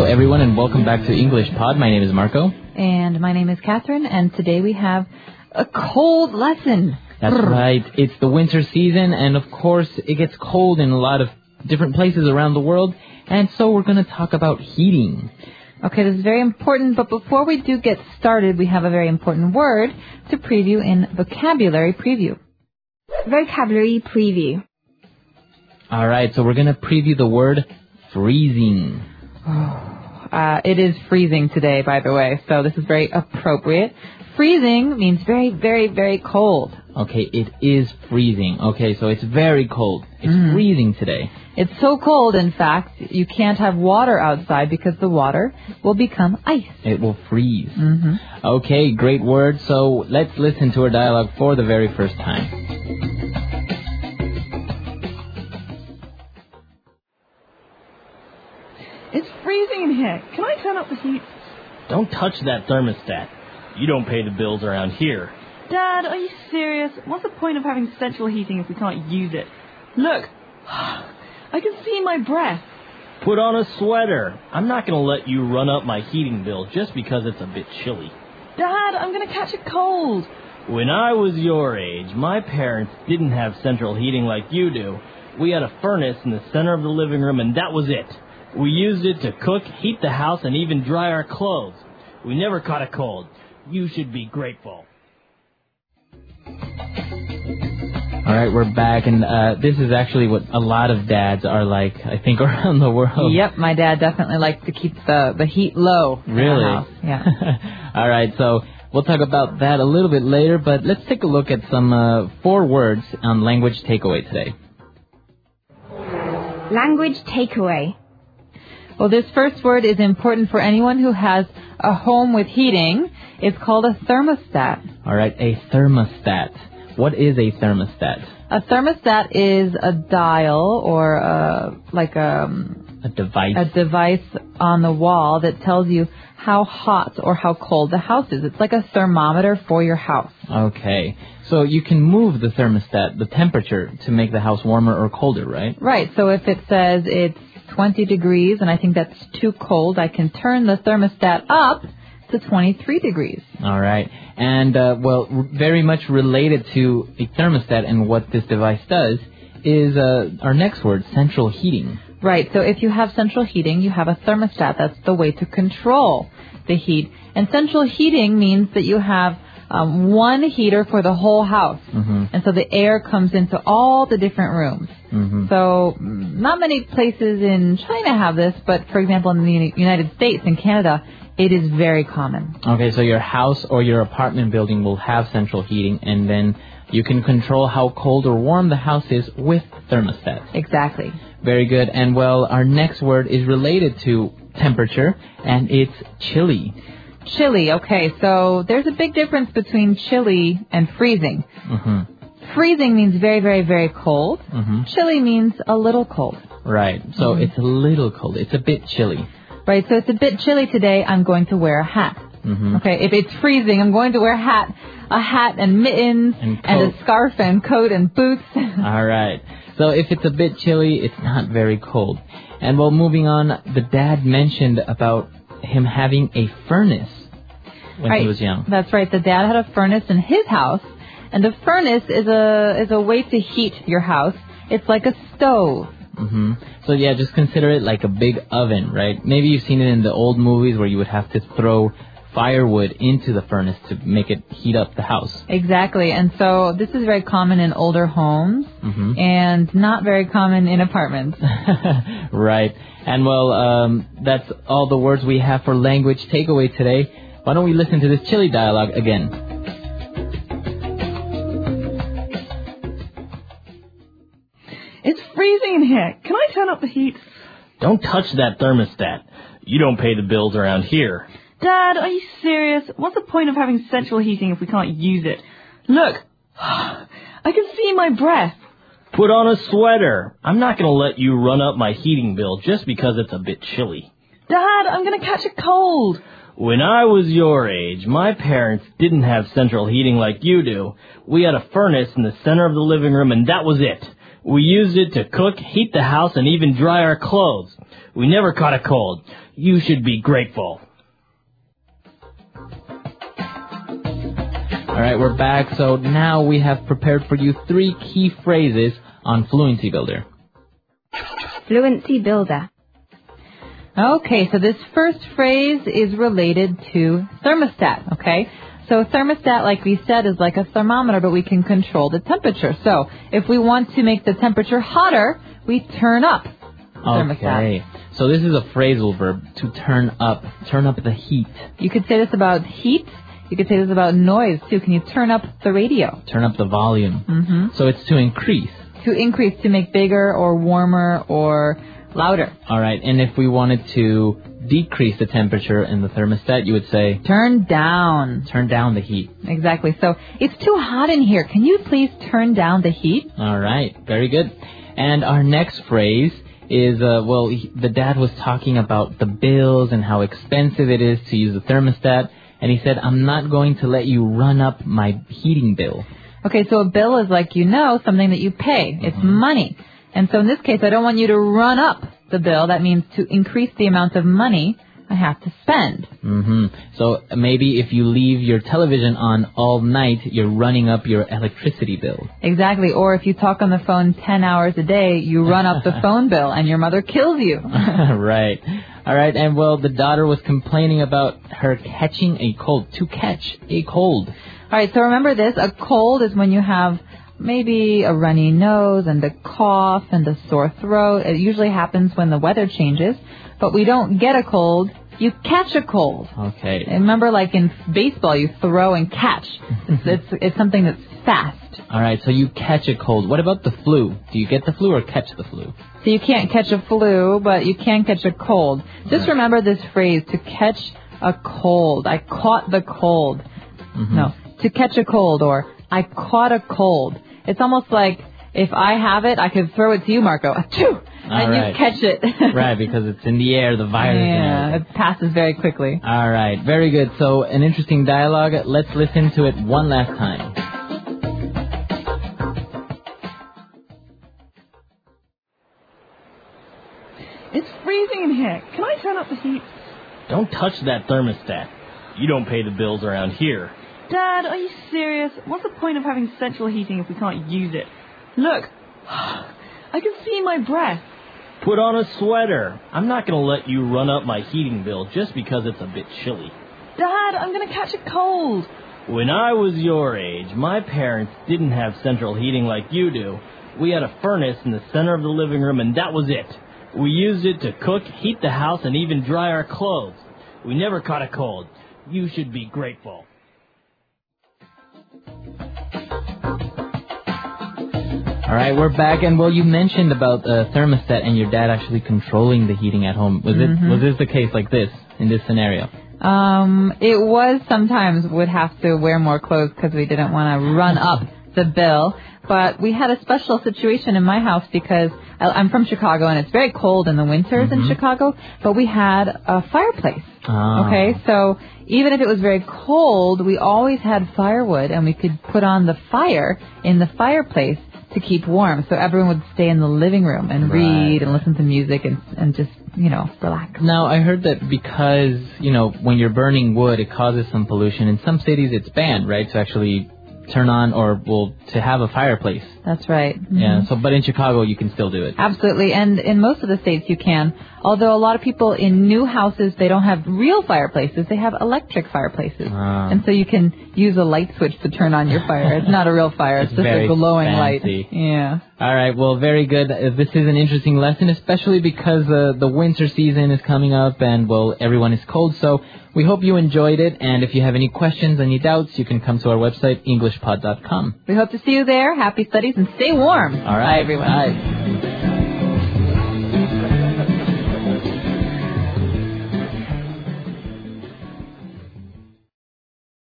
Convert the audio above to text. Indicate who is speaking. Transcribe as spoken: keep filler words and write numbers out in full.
Speaker 1: everyone, and welcome back to English Pod. My name is Marco.
Speaker 2: And my name is Catherine, and today we have a cold lesson.
Speaker 1: That's Brr. right. It's the winter season, and of course, it gets cold in a lot of different places around the world, and so we're going to talk about heating.
Speaker 2: Okay, this is very important, but before we do get started, we have a very important word to preview in Vocabulary Preview.
Speaker 3: Vocabulary Preview.
Speaker 1: All right, so we're going to preview the word freezing.
Speaker 2: Oh, uh, it is freezing today, by the way, so this is very appropriate. Freezing means very, very, very cold.
Speaker 1: Okay, it is freezing. Okay, so it's very cold. It's mm. freezing today.
Speaker 2: It's so cold, in fact, you can't have water outside because the water will become ice.
Speaker 1: It will freeze.
Speaker 2: Mm-hmm.
Speaker 1: Okay, great word. So let's listen to our dialogue for the very first time.
Speaker 4: It's freezing in here. Can I turn up the heat?
Speaker 5: Don't touch that thermostat. You don't pay the bills around here.
Speaker 4: Dad, are you serious? What's the point of having central heating if we can't use it? Look, I can see my breath.
Speaker 5: Put on a sweater. I'm not going to let you run up my heating bill just because it's a bit chilly.
Speaker 4: Dad, I'm going to catch a cold.
Speaker 5: When I was your age, my parents didn't have central heating like you do. We had a furnace in the center of the living room, and that was it. We used it to cook, heat the house, and even dry our clothes. We never caught a cold. You should be grateful.
Speaker 1: All right, we're back, and uh, this is actually what a lot of dads are like, I think, around the world.
Speaker 2: Yep, my dad definitely likes to keep the, the heat low.
Speaker 1: Really?
Speaker 2: In the house. Yeah.
Speaker 1: All right, so we'll talk about that a little bit later, but let's take a look at some uh, four words on language takeaway today.
Speaker 3: Language takeaway.
Speaker 2: Well, this first word is important for anyone who has a home with heating. It's called a thermostat.
Speaker 1: All right, a thermostat. What is a thermostat?
Speaker 2: A thermostat is a dial or a, like a,
Speaker 1: a device.
Speaker 2: A device on the wall that tells you how hot or how cold the house is. It's like a thermometer for your house.
Speaker 1: Okay. So you can move the thermostat, the temperature, to make the house warmer or colder, right?
Speaker 2: Right. So if it says it's twenty degrees and I think that's too cold, I can turn the thermostat up to twenty-three degrees.
Speaker 1: All right. And, uh, well, r- very much related to a thermostat and what this device does is uh, our next word, central heating.
Speaker 2: Right. So if you have central heating, you have a thermostat. That's the way to control the heat. And central heating means that you have um, one heater for the whole house.
Speaker 1: Mm-hmm.
Speaker 2: And so the air comes into all the different rooms.
Speaker 1: Mm-hmm.
Speaker 2: So not many places in China have this, but for example, in the United States and Canada, it is very common.
Speaker 1: Okay, so your house or your apartment building will have central heating, and then you can control how cold or warm the house is with thermostats.
Speaker 2: Exactly.
Speaker 1: Very good. And, well, our next word is related to temperature, and it's chilly.
Speaker 2: Chilly, okay. So there's a big difference between chilly and freezing.
Speaker 1: Mm-hmm.
Speaker 2: Freezing means very, very, very cold.
Speaker 1: Mm-hmm.
Speaker 2: Chilly means a little cold.
Speaker 1: Right. So
Speaker 2: mm-hmm.
Speaker 1: it's a little cold. It's a bit chilly.
Speaker 2: Right. So it's a bit chilly today. I'm going to wear a hat.
Speaker 1: Mm-hmm.
Speaker 2: Okay. If it's freezing, I'm going to wear a hat, a hat and mittens
Speaker 1: and,
Speaker 2: and a scarf and coat and boots.
Speaker 1: All right. So if it's a bit chilly, it's not very cold. And, well, moving on, the dad mentioned about him having a furnace when
Speaker 2: right.
Speaker 1: he was young.
Speaker 2: That's right. The dad had a furnace in his house, and the furnace is a is a way to heat your house. It's like a stove.
Speaker 1: Mm-hmm. So, yeah, just consider it like a big oven, right? Maybe you've seen it in the old movies where you would have to throw firewood into the furnace to make it heat up the house.
Speaker 2: Exactly. And so this is very common in older homes
Speaker 1: mm-hmm.
Speaker 2: and not very common in apartments.
Speaker 1: Right. And, well, um, that's all the words we have for language takeaway today. Why don't we listen to this chilly dialogue again?
Speaker 4: It's freezing in here. Can I turn up the heat?
Speaker 5: Don't touch that thermostat. You don't pay the bills around here.
Speaker 4: Dad, are you serious? What's the point of having central heating if we can't use it? Look, I can see my breath.
Speaker 5: Put on a sweater. I'm not going to let you run up my heating bill just because it's a bit chilly.
Speaker 4: Dad, I'm going to catch a cold.
Speaker 5: When I was your age, my parents didn't have central heating like you do. We had a furnace in the center of the living room, and that was it. We used it to cook, heat the house, and even dry our clothes. We never caught a cold. You should be grateful.
Speaker 1: All right, we're back. So now we have prepared for you three key phrases on Fluency Builder.
Speaker 3: Fluency Builder.
Speaker 2: Okay, so this first phrase is related to thermostat, okay? So thermostat, like we said, is like a thermometer, but we can control the temperature. So if we want to make the temperature hotter, we turn up the thermostat.
Speaker 1: Okay, so this is a phrasal verb, to turn up, turn up the heat.
Speaker 2: You could say this about heat. You could say this about noise, too. Can you turn up the radio?
Speaker 1: Turn up the volume.
Speaker 2: Mm-hmm.
Speaker 1: So it's to increase.
Speaker 2: To increase, to make bigger or warmer or louder.
Speaker 1: All right, and if we wanted to decrease the temperature in the thermostat, you would say...
Speaker 2: Turn down.
Speaker 1: Turn down the heat.
Speaker 2: Exactly. So it's too hot in here. Can you please turn down the heat?
Speaker 1: All right, very good. And our next phrase is, uh, well, he, the dad was talking about the bills and how expensive it is to use the thermostat. And he said, I'm not going to let you run up my heating bill.
Speaker 2: Okay, so a bill is, like you know, something that you pay. It's mm-hmm. money. And so in this case, I don't want you to run up the bill. That means to increase the amount of money I have to spend.
Speaker 1: Mm-hmm. So maybe if you leave your television on all night, you're running up your electricity bill.
Speaker 2: Exactly. Or if you talk on the phone ten hours a day, you run up the phone bill and your mother kills you.
Speaker 1: Right. All right. And, well, the daughter was complaining about her catching a cold. To catch a cold.
Speaker 2: All right. So remember this. A cold is when you have maybe a runny nose and a cough and a sore throat. It usually happens when the weather changes. But we don't get a cold. You catch a cold.
Speaker 1: Okay.
Speaker 2: And remember, like in baseball, you throw and catch. It's, it's, it's something that's fast.
Speaker 1: All right, so you catch a cold. What about the flu? Do you get the flu or catch the flu?
Speaker 2: So you can't catch a flu, but you can catch a cold. Just remember this phrase, to catch a cold. I caught the cold. Mm-hmm. No, to catch a cold, or I caught a cold. It's almost like if I have it, I could throw it to you, Marco. Achoo! And
Speaker 1: right.
Speaker 2: you catch it.
Speaker 1: Right, because it's in the air, the virus.
Speaker 2: Yeah, it passes very quickly.
Speaker 1: All right, very good. So an interesting dialogue. Let's listen to it one last time.
Speaker 4: It's freezing in here. Can I turn up the heat?
Speaker 5: Don't touch that thermostat. You don't pay the bills around here.
Speaker 4: Dad, are you serious? What's the point of having central heating if we can't use it? Look, I can see my breath.
Speaker 5: Put on a sweater. I'm not going to let you run up my heating bill just because it's a bit chilly.
Speaker 4: Dad, I'm going to catch a cold.
Speaker 5: When I was your age, my parents didn't have central heating like you do. We had a furnace in the center of the living room, and that was it. We used it to cook, heat the house, and even dry our clothes. We never caught a cold. You should be grateful.
Speaker 1: All right, we're back, and well, you mentioned about the uh, thermostat and your dad actually controlling the heating at home. Was mm-hmm. it was this the case like this in this scenario?
Speaker 2: Um, it was sometimes would have to wear more clothes because we didn't want to run up the bill. But we had a special situation in my house because I'm from Chicago and it's very cold in the winters mm-hmm. in Chicago. But we had a fireplace.
Speaker 1: Oh.
Speaker 2: Okay, so even if it was very cold, we always had firewood and we could put on the fire in the fireplace to keep warm, so everyone would stay in the living room and
Speaker 1: right.
Speaker 2: read and listen to music and and just, you know, relax.
Speaker 1: Now, I heard that because, you know, when you're burning wood, it causes some pollution. In some cities, it's banned, right, to actually turn on or, well, to have a fireplace.
Speaker 2: That's right. Mm-hmm.
Speaker 1: Yeah, so, but in Chicago, you can still do it.
Speaker 2: Absolutely, and in most of the states, you can. Although a lot of people in new houses, they don't have real fireplaces. They have electric fireplaces.
Speaker 1: Ah.
Speaker 2: And so you can use a light switch to turn on your fire. It's not a real fire. It's,
Speaker 1: it's
Speaker 2: just a glowing
Speaker 1: fancy.
Speaker 2: light. Yeah.
Speaker 1: All right. Well, very good. Uh, this is an interesting lesson, especially because uh, the winter season is coming up and, well, everyone is cold. So we hope you enjoyed it. And if you have any questions, any doubts, you can come to our website, english pod dot com.
Speaker 2: We hope to see you there. Happy studies and stay warm.
Speaker 1: All right.
Speaker 2: Bye, everyone.
Speaker 1: Bye.